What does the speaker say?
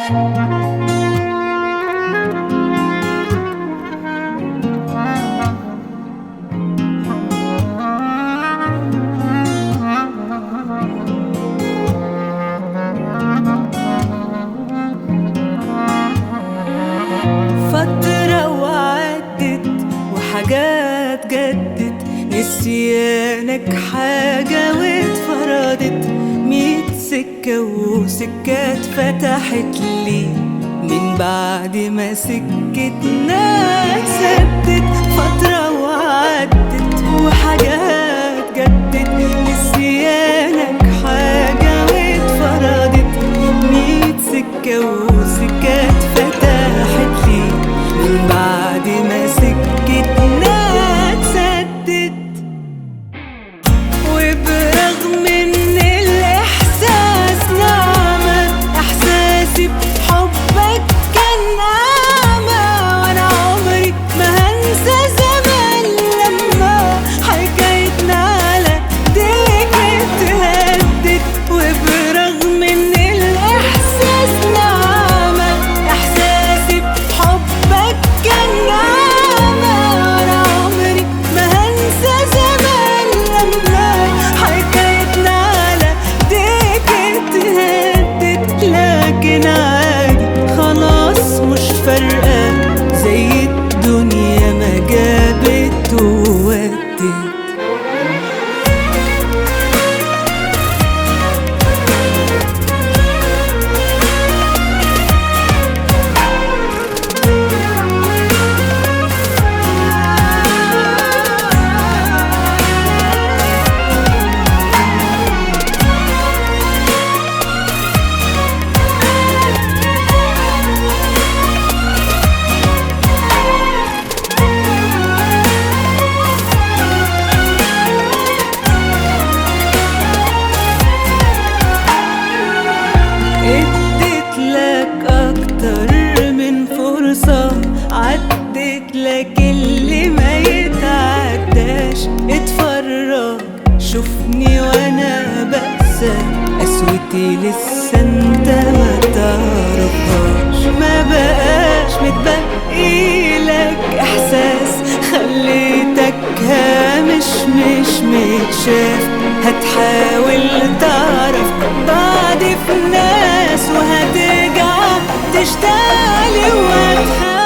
فترة وعدت وحاجات جدت، نسيانك حاجة واتفرضت، 100 سكة وسكات فتحت لي من بعد ما سكتنا سدت. فترة وعدت وحاجات جدت، نسيانك حاجة واتفرضت، 100 سكة وسكات فتحت لي من بعد ما سكتنا سدت. وبرغم ان الاحساس نعمة، احساسي بحبك كان نعمة، وانا عمري ما هنسى زمان لما حكايتنا على ايديك اتهدت. وبرغم ان الاحساس نعمة، احساسي بحبك كان نعمة، وانا عمري ما هنسى زمان لما حكايتنا على ايديك اتهدت. لكن عادي خلاص مش فارقة، زي الدنيا ما جابت وودت. اديت لك اكتر من فرصة، عدت لك اللي ما يتعداش. اتفرج شوفني وانا بأسى، قسوتي لسه انت ما تعرفهاش. ما بقاش متبقي لك احساس، خليتك هامش مش متشاف. هتحاول تعرف بعض في ناس، وهترجع تشتغلي وهتحاول